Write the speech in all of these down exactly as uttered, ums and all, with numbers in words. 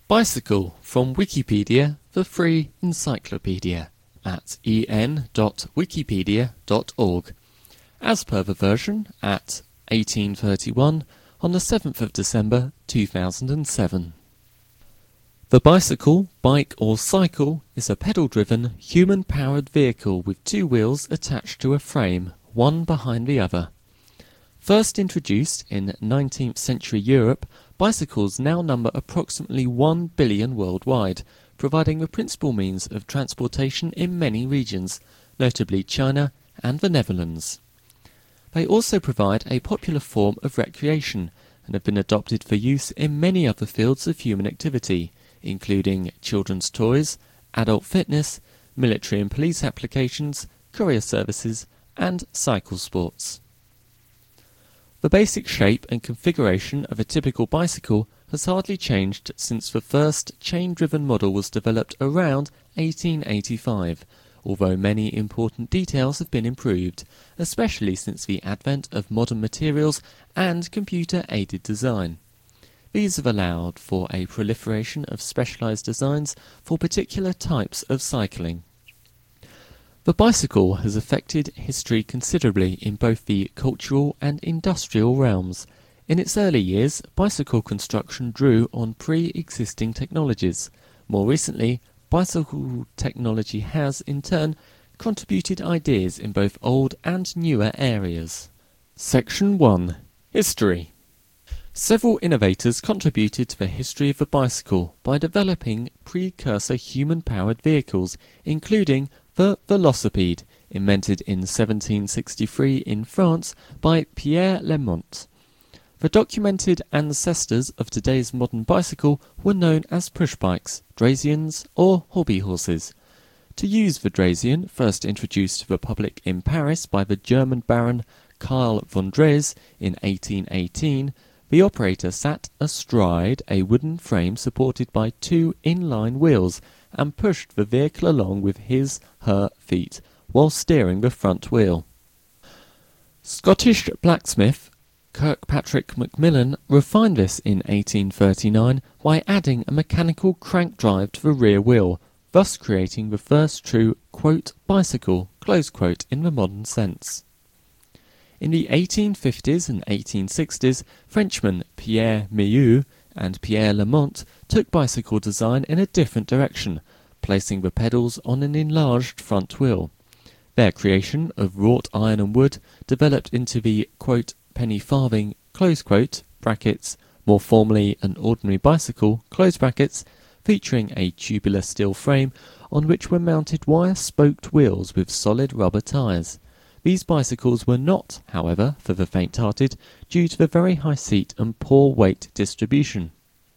Bicycle from Wikipedia, the free encyclopedia, at e n dot wikipedia dot org, as per the version at eighteen thirty-one on the seventh of December two thousand seven. The bicycle, bike or cycle is a pedal-driven, human-powered vehicle with two wheels attached to a frame, one behind the other. First introduced in nineteenth century Europe, bicycles now number approximately one billion worldwide, providing the principal means of transportation in many regions, notably China and the Netherlands. They also provide a popular form of recreation and have been adopted for use in many other fields of human activity, including children's toys, adult fitness, military and police applications, courier services, and cycle sports. The basic shape and configuration of a typical bicycle has hardly changed since the first chain-driven model was developed around eighteen eighty-five, although many important details have been improved, especially since the advent of modern materials and computer-aided design. These have allowed for a proliferation of specialized designs for particular types of cycling. The bicycle has affected history considerably in both the cultural and industrial realms. In its early years, bicycle construction drew on pre-existing technologies. More recently, bicycle technology has, in turn, contributed ideas in both old and newer areas. Section one. History. Several innovators contributed to the history of the bicycle by developing precursor human-powered vehicles, including the velocipede, invented in seventeen sixty-three in France by Pierre Lemont. The documented ancestors of today's modern bicycle were known as push bikes, Draisiens, or hobby horses. To use the Draisien, first introduced to the public in Paris by the German Baron Karl von Drais in eighteen eighteen, the operator sat astride a wooden frame supported by two inline wheels and pushed the vehicle along with his, her feet, while steering the front wheel. Scottish blacksmith Kirkpatrick Macmillan refined this in eighteen thirty-nine by adding a mechanical crank drive to the rear wheel, thus creating the first true, quote, bicycle, close quote, in the modern sense. In the eighteen fifties and eighteen sixties, Frenchmen Pierre Meyeux and Pierre Lemont took bicycle design in a different direction, placing the pedals on an enlarged front wheel. Their creation of wrought iron and wood developed into the, quote, penny farthing, close quote, brackets, more formally an ordinary bicycle, close brackets, featuring a tubular steel frame on which were mounted wire-spoked wheels with solid rubber tyres. These bicycles were not, however, for the faint-hearted, due to the very high seat and poor weight distribution.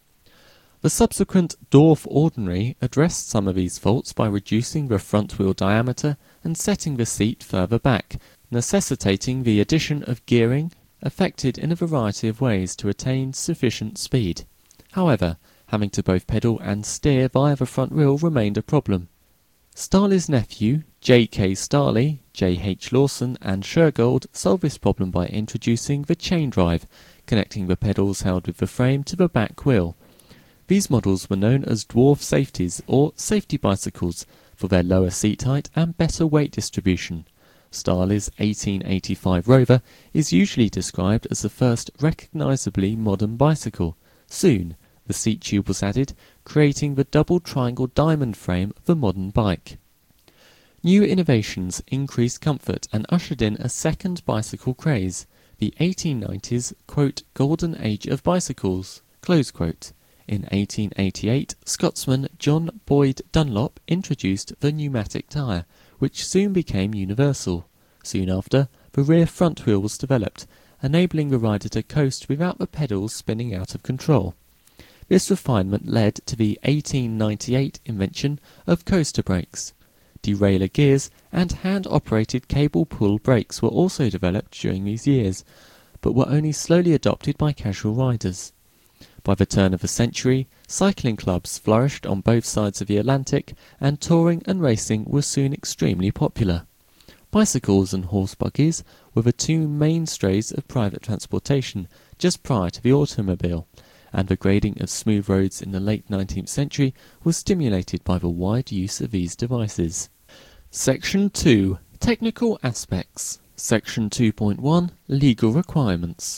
The subsequent Dorf Ordinary addressed some of these faults by reducing the front wheel diameter and setting the seat further back, necessitating the addition of gearing, effected in a variety of ways to attain sufficient speed. However, having to both pedal and steer via the front wheel remained a problem. Starley's nephew, J K Starley, J H Lawson and Shergold solved this problem by introducing the chain drive, connecting the pedals held with the frame to the back wheel. These models were known as dwarf safeties or safety bicycles for their lower seat height and better weight distribution. Starley's eighteen eighty-five Rover is usually described as the first recognisably modern bicycle. Soon, the seat tube was added, creating the double triangle diamond frame of the modern bike. New innovations increased comfort and ushered in a second bicycle craze, the eighteen nineties, quote, golden age of bicycles, close quote. In eighteen eighty-eight, Scotsman John Boyd Dunlop introduced the pneumatic tyre, which soon became universal. Soon after, the rear front wheel was developed, enabling the rider to coast without the pedals spinning out of control. This refinement led to the eighteen ninety-eight invention of coaster brakes. Derailleur gears and hand-operated cable-pull brakes were also developed during these years, but were only slowly adopted by casual riders. By the turn of the century, cycling clubs flourished on both sides of the Atlantic, and touring and racing were soon extremely popular. Bicycles and horse buggies were the two mainstays of private transportation just prior to the automobile, and the grading of smooth roads in the late nineteenth century was stimulated by the wide use of these devices. Section two. Technical aspects. Section two point one. Legal requirements.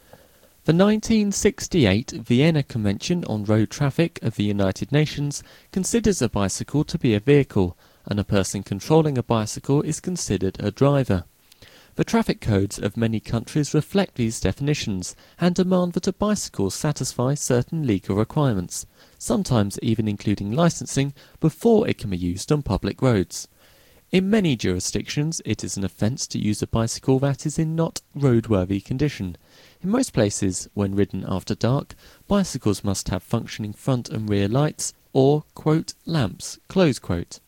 The nineteen sixty-eight Vienna Convention on Road Traffic of the United Nations considers a bicycle to be a vehicle, and a person controlling a bicycle is considered a driver. The traffic codes of many countries reflect these definitions and demand that a bicycle satisfy certain legal requirements, sometimes even including licensing, before it can be used on public roads. In many jurisdictions, it is an offence to use a bicycle that is in not roadworthy condition. In most places, when ridden after dark, bicycles must have functioning front and rear lights or, quote, lamps, close quote.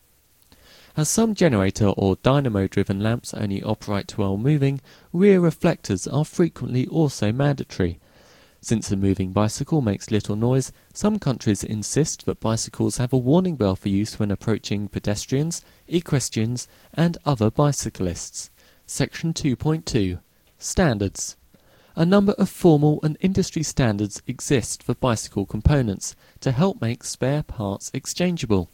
As some generator or dynamo-driven lamps only operate while moving, rear reflectors are frequently also mandatory. Since a moving bicycle makes little noise, some countries insist that bicycles have a warning bell for use when approaching pedestrians, equestrians, and other bicyclists. Section two point two. Standards. A number of formal and industry standards exist for bicycle components to help make spare parts exchangeable.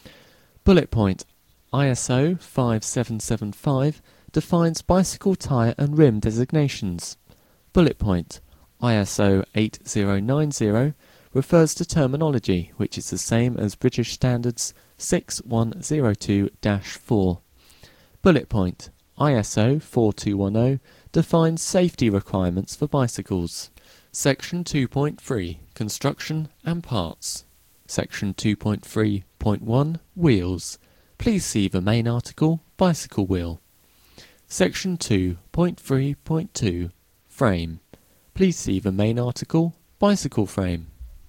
Bullet point. I S O five seven seven five defines bicycle tyre and rim designations. Bullet point. I S O eight zero nine zero refers to terminology which is the same as British Standards six one zero two dash four. Bullet point. I S O four two one zero defines safety requirements for bicycles. Section two point three. Construction and parts. Section two point three point one. Wheels. Please see the main article, Bicycle Wheel. Section two point three point two. Frame. Please see the main article, Bicycle Frame.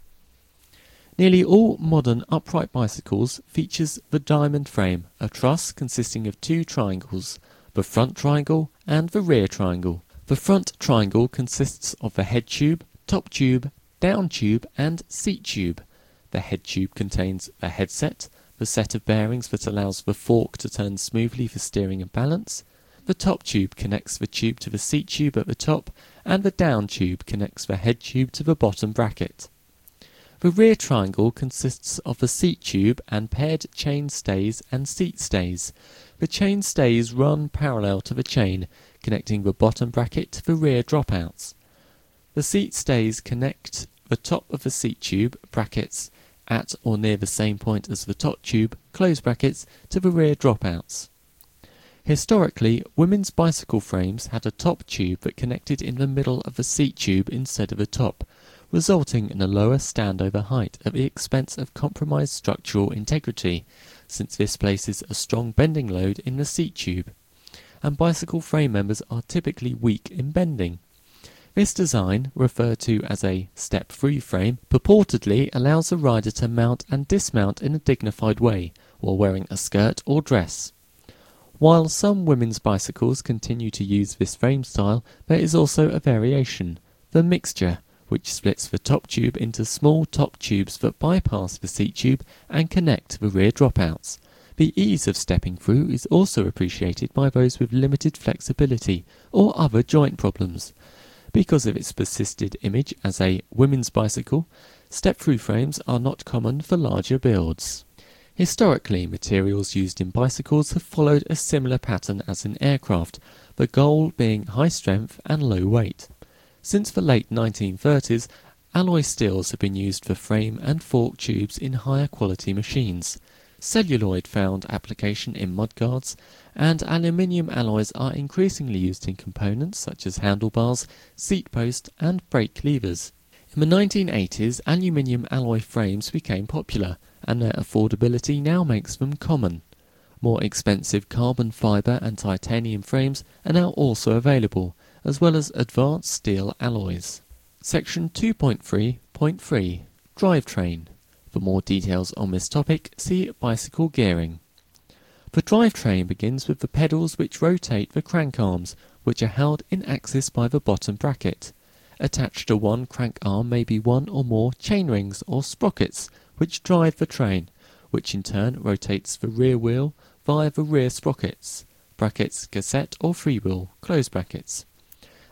Nearly all modern upright bicycles features the diamond frame, a truss consisting of two triangles, the front triangle and the rear triangle. The front triangle consists of the head tube, top tube, down tube and seat tube. The head tube contains the headset, the set of bearings that allows the fork to turn smoothly for steering and balance. The top tube connects the tube to the seat tube at the top, and the down tube connects the head tube to the bottom bracket. The rear triangle consists of the seat tube and paired chain stays and seat stays. The chain stays run parallel to the chain, connecting the bottom bracket to the rear dropouts. The seat stays connect the top of the seat tube, brackets, at or near the same point as the top tube, close brackets, to the rear dropouts. Historically, women's bicycle frames had a top tube that connected in the middle of the seat tube instead of the top, resulting in a lower standover height at the expense of compromised structural integrity, since this places a strong bending load in the seat tube, and bicycle frame members are typically weak in bending. This design, referred to as a step-free frame, purportedly allows the rider to mount and dismount in a dignified way while wearing a skirt or dress. While some women's bicycles continue to use this frame style, there is also a variation, the mixture, which splits the top tube into small top tubes that bypass the seat tube and connect the rear dropouts. The ease of stepping through is also appreciated by those with limited flexibility or other joint problems. Because of its persisted image as a women's bicycle, step-through frames are not common for larger builds. Historically, materials used in bicycles have followed a similar pattern as in aircraft, the goal being high strength and low weight. Since the late nineteen thirties, alloy steels have been used for frame and fork tubes in higher quality machines. Celluloid found application in mudguards, and aluminium alloys are increasingly used in components such as handlebars, seat post and brake levers. In the nineteen eighties, aluminium alloy frames became popular, and their affordability now makes them common. More expensive carbon fibre and titanium frames are now also available, as well as advanced steel alloys. Section two point three point three. Drivetrain. For more details on this topic, see bicycle gearing. The drivetrain begins with the pedals which rotate the crank arms, which are held in axis by the bottom bracket. Attached to one crank arm may be one or more chain rings or sprockets, which drive the train, which in turn rotates the rear wheel via the rear sprockets, brackets, cassette or freewheel, close brackets.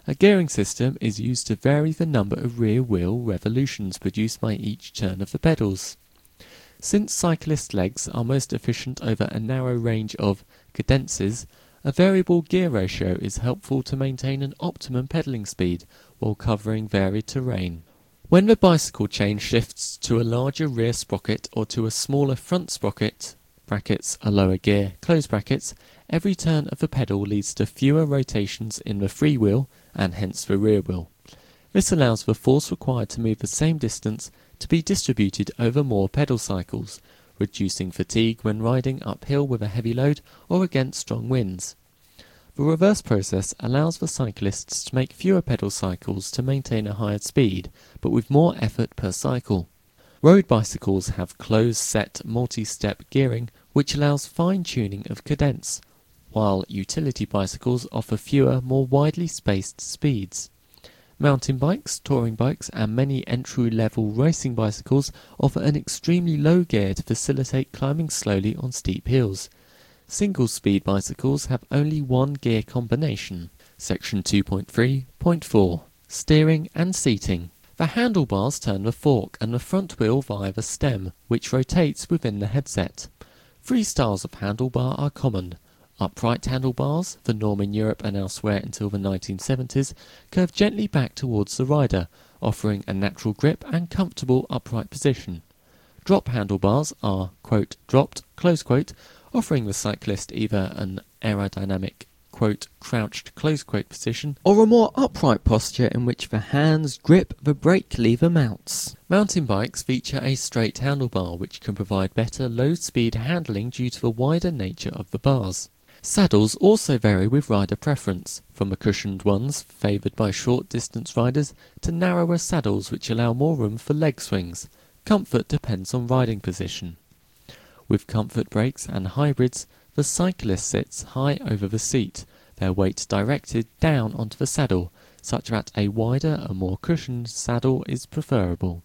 A gearing system is used to vary the number of rear wheel revolutions produced by each turn of the pedals. Since cyclist legs are most efficient over a narrow range of cadences, a variable gear ratio is helpful to maintain an optimum pedalling speed while covering varied terrain. When the bicycle chain shifts to a larger rear sprocket or to a smaller front sprocket, brackets, a lower gear, close brackets, every turn of the pedal leads to fewer rotations in the free wheel and hence the rear wheel. This allows the force required to move the same distance to be distributed over more pedal cycles, reducing fatigue when riding uphill with a heavy load or against strong winds. The reverse process allows the cyclists to make fewer pedal cycles to maintain a higher speed, but with more effort per cycle. Road bicycles have closed-set multi-step gearing, which allows fine-tuning of cadence, while utility bicycles offer fewer, more widely spaced speeds. Mountain bikes, touring bikes, and many entry-level racing bicycles offer an extremely low gear to facilitate climbing slowly on steep hills. Single-speed bicycles have only one gear combination. Section two point three point four. Steering and seating. The handlebars turn the fork and the front wheel via the stem, which rotates within the headset. Three styles of handlebar are common. Upright handlebars, the norm in Europe and elsewhere until the nineteen seventies, curve gently back towards the rider, offering a natural grip and comfortable upright position. Drop handlebars are, quote, dropped, close quote, offering the cyclist either an aerodynamic, quote, crouched, close quote position, or a more upright posture in which the hands grip the brake lever mounts. Mountain bikes feature a straight handlebar, which can provide better low-speed handling due to the wider nature of the bars. Saddles also vary with rider preference, from the cushioned ones favoured by short-distance riders to narrower saddles which allow more room for leg swings. Comfort depends on riding position. With comfort brakes and hybrids, the cyclist sits high over the seat, their weight directed down onto the saddle, such that a wider and more cushioned saddle is preferable.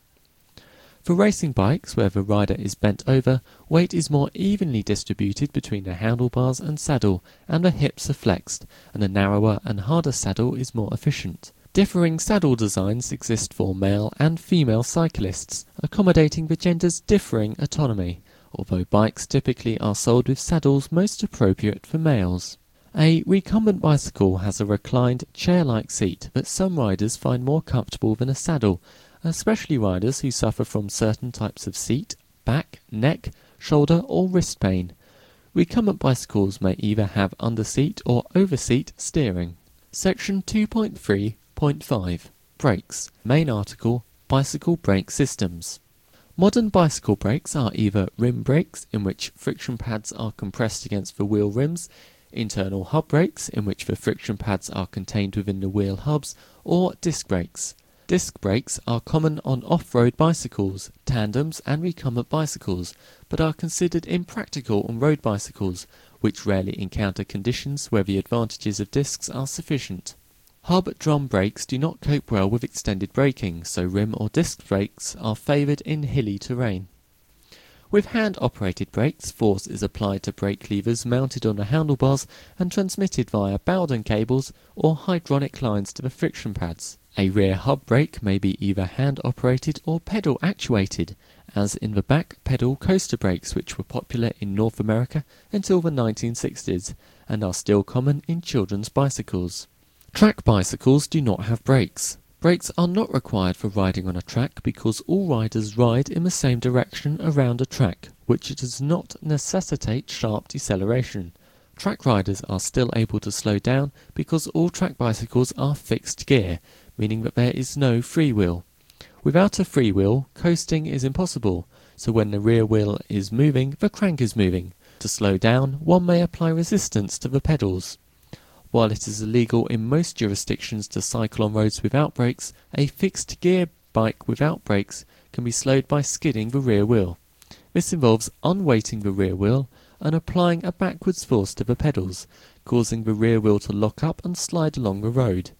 For racing bikes, where the rider is bent over, weight is more evenly distributed between the handlebars and saddle, and the hips are flexed, and a narrower and harder saddle is more efficient. Differing saddle designs exist for male and female cyclists, accommodating the genders' differing autonomy, although bikes typically are sold with saddles most appropriate for males. A recumbent bicycle has a reclined, chair-like seat that some riders find more comfortable than a saddle, especially riders who suffer from certain types of seat, back, neck, shoulder or wrist pain. Recumbent bicycles may either have underseat or overseat steering. Section two point three point five. Brakes. Main article, Bicycle brake systems. Modern bicycle brakes are either rim brakes, in which friction pads are compressed against the wheel rims, internal hub brakes, in which the friction pads are contained within the wheel hubs, or disc brakes. Disc brakes are common on off-road bicycles, tandems and recumbent bicycles, but are considered impractical on road bicycles, which rarely encounter conditions where the advantages of discs are sufficient. Hub drum brakes do not cope well with extended braking, so rim or disc brakes are favoured in hilly terrain. With hand-operated brakes, force is applied to brake levers mounted on the handlebars and transmitted via Bowden cables or hydraulic lines to the friction pads. A rear hub brake may be either hand-operated or pedal-actuated, as in the back pedal coaster brakes, which were popular in North America until the nineteen sixties and are still common in children's bicycles. Track bicycles do not have brakes. Brakes are not required for riding on a track because all riders ride in the same direction around a track, which does not necessitate sharp deceleration. Track riders are still able to slow down because all track bicycles are fixed gear, meaning that there is no freewheel. Without a freewheel, coasting is impossible, so when the rear wheel is moving, the crank is moving. To slow down, one may apply resistance to the pedals. While it is illegal in most jurisdictions to cycle on roads without brakes, a fixed gear bike without brakes can be slowed by skidding the rear wheel. This involves unweighting the rear wheel and applying a backwards force to the pedals, causing the rear wheel to lock up and slide along the road.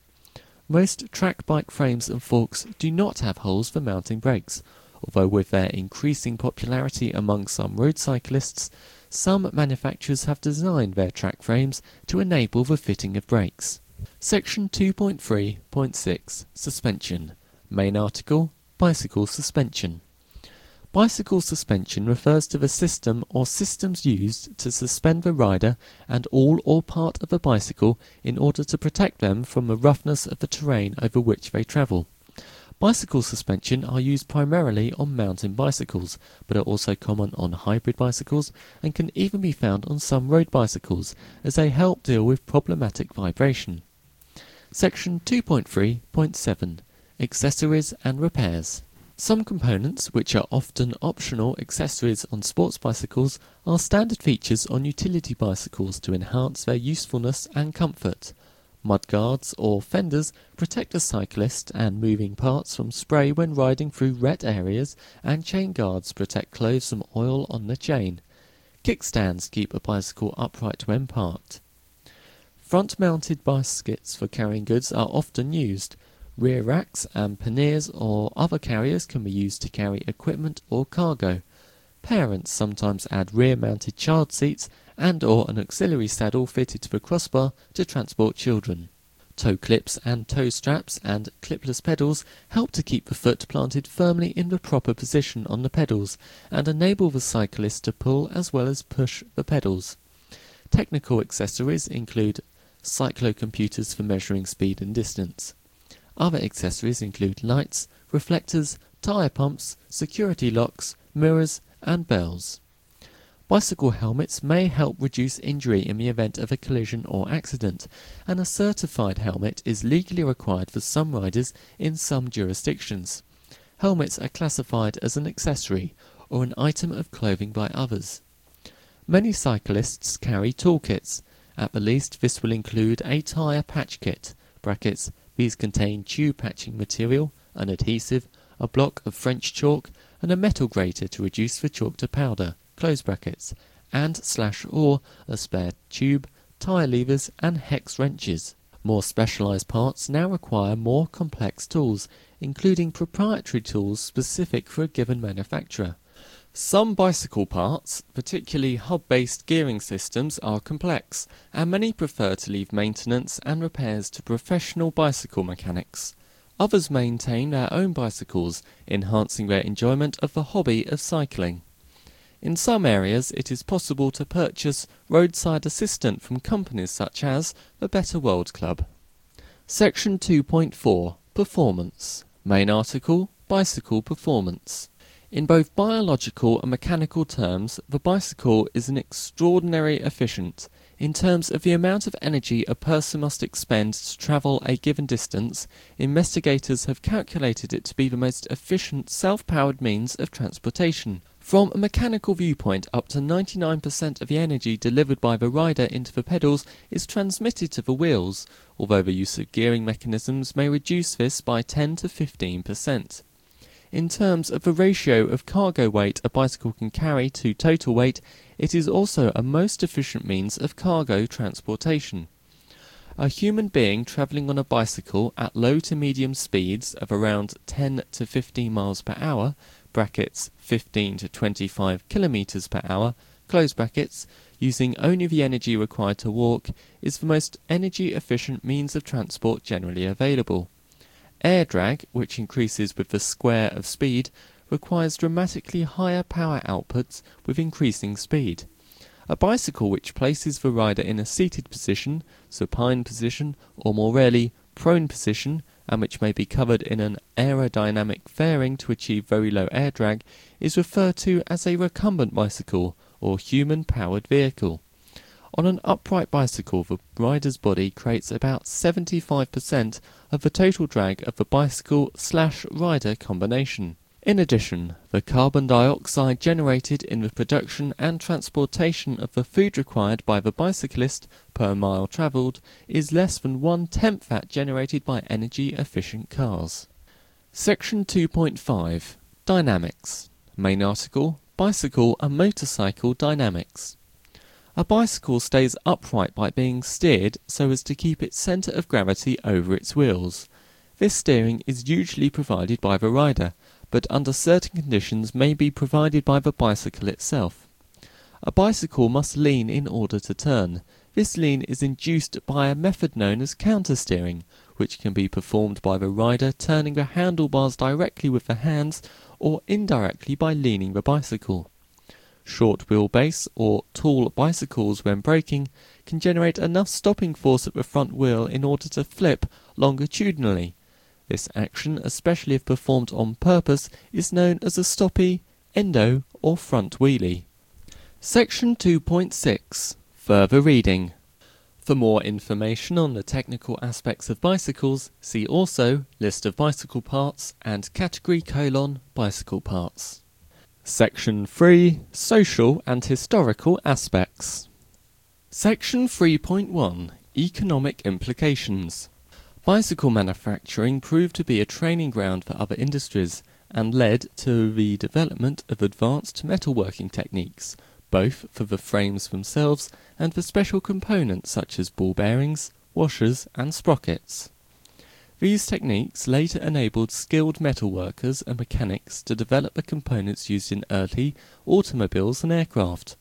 Most track bike frames and forks do not have holes for mounting brakes, although with their increasing popularity among some road cyclists, some manufacturers have designed their track frames to enable the fitting of brakes. Section two point three point six Suspension. Main article, Bicycle suspension. Bicycle suspension refers to the system or systems used to suspend the rider and all or part of a bicycle in order to protect them from the roughness of the terrain over which they travel. Bicycle suspension are used primarily on mountain bicycles, but are also common on hybrid bicycles and can even be found on some road bicycles, as they help deal with problematic vibration. Section two point three point seven Accessories and repairs. Some components, which are often optional accessories on sports bicycles, are standard features on utility bicycles to enhance their usefulness and comfort. Mudguards or fenders protect a cyclist and moving parts from spray when riding through wet areas, and chain guards protect clothes from oil on the chain. Kickstands keep a bicycle upright when parked. Front-mounted baskets for carrying goods are often used. Rear racks and panniers or other carriers can be used to carry equipment or cargo. Parents sometimes add rear-mounted child seats and or an auxiliary saddle fitted to the crossbar to transport children. Toe clips and toe straps and clipless pedals help to keep the foot planted firmly in the proper position on the pedals and enable the cyclist to pull as well as push the pedals. Technical accessories include cyclocomputers for measuring speed and distance. Other accessories include lights, reflectors, tyre pumps, security locks, mirrors, and bells. Bicycle helmets may help reduce injury in the event of a collision or accident, and a certified helmet is legally required for some riders in some jurisdictions. Helmets are classified as an accessory or an item of clothing by others. Many cyclists carry toolkits. At the least, this will include a tyre patch kit, brackets, these contain tube patching material, an adhesive, a block of French chalk, and a metal grater to reduce the chalk to powder, close brackets, and slash or a spare tube, tyre levers, and hex wrenches. More specialised parts now require more complex tools, including proprietary tools specific for a given manufacturer. Some bicycle parts, particularly hub-based gearing systems, are complex, and many prefer to leave maintenance and repairs to professional bicycle mechanics. Others maintain their own bicycles, enhancing their enjoyment of the hobby of cycling. In some areas, it is possible to purchase roadside assistance from companies such as the Better World Club. Section two point four Performance. Main article, Bicycle performance. In both biological and mechanical terms, the bicycle is an extraordinary efficient. In terms of the amount of energy a person must expend to travel a given distance, investigators have calculated it to be the most efficient self-powered means of transportation. From a mechanical viewpoint, up to ninety-nine percent of the energy delivered by the rider into the pedals is transmitted to the wheels, although the use of gearing mechanisms may reduce this by ten to fifteen percent. In terms of the ratio of cargo weight a bicycle can carry to total weight, it is also a most efficient means of cargo transportation. A human being travelling on a bicycle at low to medium speeds of around ten to fifteen miles per hour, brackets fifteen to twenty-five kilometers per hour, close brackets, using only the energy required to walk, is the most energy efficient means of transport generally available. Air drag, which increases with the square of speed, requires dramatically higher power outputs with increasing speed. A bicycle which places the rider in a seated position, supine position, or more rarely, prone position, and which may be covered in an aerodynamic fairing to achieve very low air drag, is referred to as a recumbent bicycle, or human-powered vehicle. On an upright bicycle, the rider's body creates about seventy-five percent of the total drag of the bicycle-slash-rider combination. In addition, the carbon dioxide generated in the production and transportation of the food required by the bicyclist per mile travelled is less than one-tenth that generated by energy-efficient cars. Section two point five Dynamics. Main article, Bicycle and Motorcycle Dynamics. A bicycle stays upright by being steered so as to keep its centre of gravity over its wheels. This steering is usually provided by the rider, but under certain conditions may be provided by the bicycle itself. A bicycle must lean in order to turn. This lean is induced by a method known as countersteering, which can be performed by the rider turning the handlebars directly with the hands or indirectly by leaning the bicycle. Short wheelbase or tall bicycles, when braking, can generate enough stopping force at the front wheel in order to flip longitudinally. This action, especially if performed on purpose, is known as a stoppie, endo or front wheelie. Section two point six. Further reading. For more information on the technical aspects of bicycles, see also List of bicycle parts and Category colon bicycle parts. Section three. Social and historical aspects. Section three point one. Economic implications. Bicycle manufacturing proved to be a training ground for other industries and led to the development of advanced metalworking techniques, both for the frames themselves and for special components such as ball bearings, washers and sprockets. These techniques later enabled skilled metalworkers and mechanics to develop the components used in early automobiles and aircraft.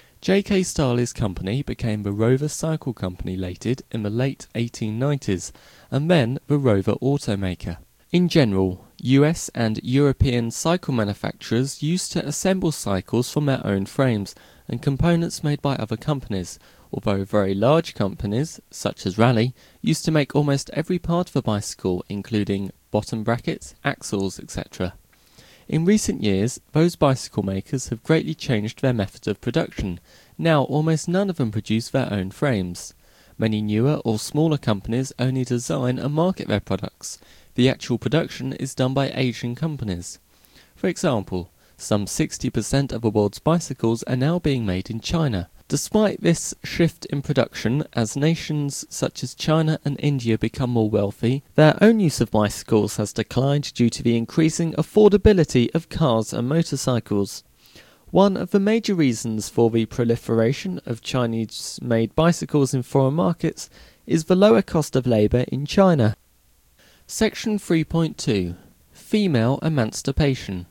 J K Starley's company became the Rover Cycle Company Limited in the late eighteen nineties, and then the Rover Automaker. In general, U S and European cycle manufacturers used to assemble cycles from their own frames and components made by other companies, although very large companies, such as Raleigh, used to make almost every part of a bicycle, including bottom brackets, axles, et cetera. In recent years, those bicycle makers have greatly changed their method of production. Now almost none of them produce their own frames. Many newer or smaller companies only design and market their products. The actual production is done by Asian companies. For example, some sixty percent of the world's bicycles are now being made in China. Despite this shift in production, as nations such as China and India become more wealthy, their own use of bicycles has declined due to the increasing affordability of cars and motorcycles. One of the major reasons for the proliferation of Chinese-made bicycles in foreign markets is the lower cost of labour in China. Section three point two. Female Emancipation.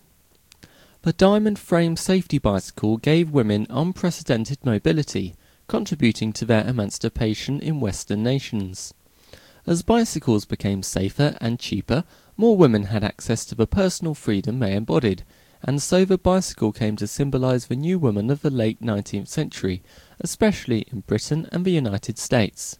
The diamond frame safety bicycle gave women unprecedented mobility, contributing to their emancipation in Western nations. As bicycles became safer and cheaper, more women had access to the personal freedom they embodied, and so the bicycle came to symbolise the new woman of the late nineteenth century, especially in Britain and the United States.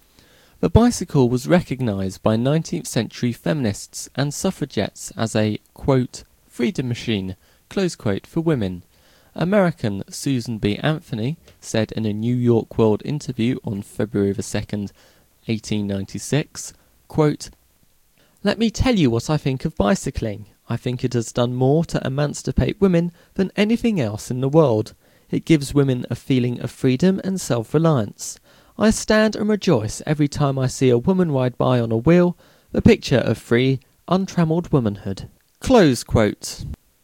The bicycle was recognised by nineteenth century feminists and suffragettes as a, quote, freedom machine, close quote, for women. American Susan B. Anthony said in a New York World interview on February the second, eighteen ninety-six, quote, "Let me tell you what I think of bicycling. I think it has done more to emancipate women than anything else in the world. It gives women a feeling of freedom and self-reliance. I stand and rejoice every time I see a woman ride by on a wheel, the picture of free, untrammelled womanhood." Close quote.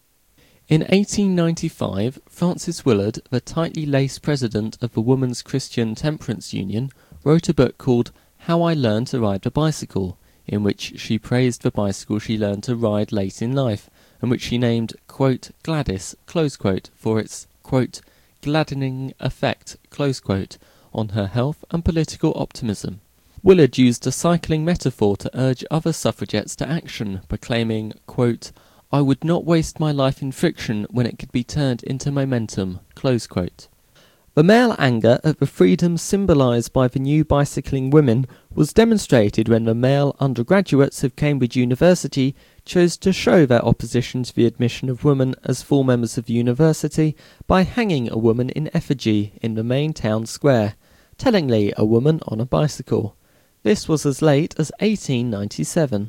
In eighteen ninety-five, Frances Willard, the tightly laced president of the Women's Christian Temperance Union, wrote a book called How I Learned to Ride the Bicycle, in which she praised the bicycle she learned to ride late in life, and which she named, quote, Gladys, close quote, for its, quote, gladdening effect, close quote, on her health and political optimism. Willard used a cycling metaphor to urge other suffragettes to action, proclaiming, quote, "I would not waste my life in friction when it could be turned into momentum," close quote. The male anger at the freedom symbolised by the new bicycling women was demonstrated when the male undergraduates of Cambridge University chose to show their opposition to the admission of women as full members of the university by hanging a woman in effigy in the main town square, tellingly a woman on a bicycle. This was as late as eighteen ninety-seven.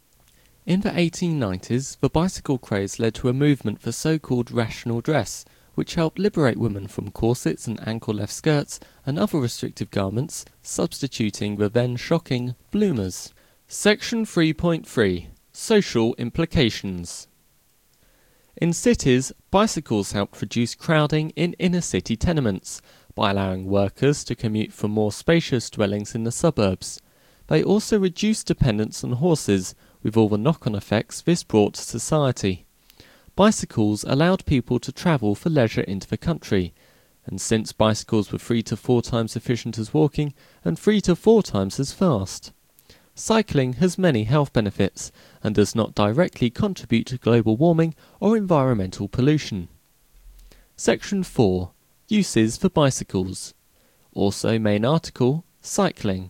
In the eighteen nineties, the bicycle craze led to a movement for so-called rational dress, which helped liberate women from corsets and ankle-left skirts and other restrictive garments, substituting the then shocking bloomers. Section three point three. Social implications. In cities, bicycles helped reduce crowding in inner-city tenements by allowing workers to commute from more spacious dwellings in the suburbs. They also reduced dependence on horses, with all the knock-on effects this brought to society. Bicycles allowed people to travel for leisure into the country. and since bicycles were three to four times efficient as walking and three to four times as fast. Cycling has many health benefits and does not directly contribute to global warming or environmental pollution. Section four. Uses for bicycles. Also main article, cycling.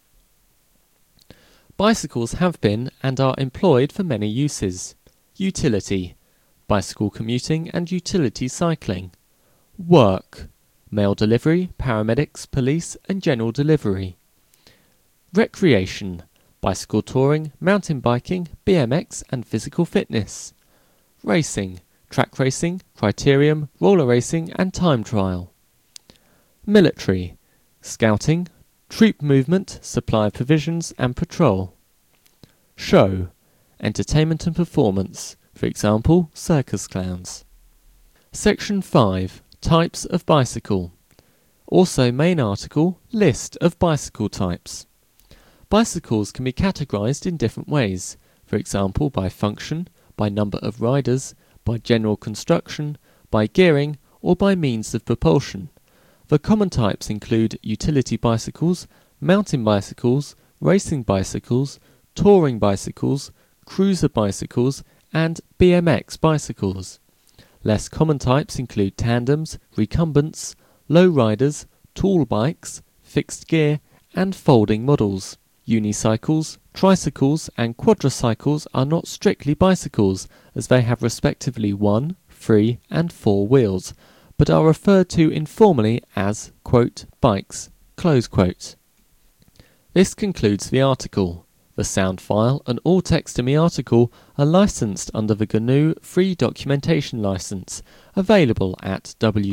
Bicycles have been and are employed for many uses. Utility. Bicycle commuting and utility cycling. Work. Mail delivery, paramedics, police and general delivery. Recreation. Bicycle touring, mountain biking, B M X and physical fitness. Racing. Track racing, criterium, roller racing and time trial. Military. Scouting, troop movement, supply of provisions and patrol. Show. Entertainment and performance, for example, circus clowns. Section five. Types of bicycle. Also main article, list of bicycle types. Bicycles can be categorized in different ways, for example by function, by number of riders, by general construction, by gearing, or by means of propulsion. The common types include utility bicycles, mountain bicycles, racing bicycles, touring bicycles, cruiser bicycles, and B M X bicycles. Less common types include tandems, recumbents, low riders, tall bikes, fixed gear, and folding models. Unicycles, tricycles, and quadricycles are not strictly bicycles, as they have respectively one, three, and four wheels, but are referred to informally as, quote, bikes, close quote. This concludes the article. The sound file and all text in the article are licensed under the G N U Free Documentation License, available at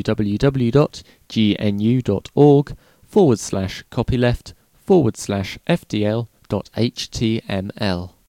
www.gnu.org forward slash copyleft forward slash fdl.html.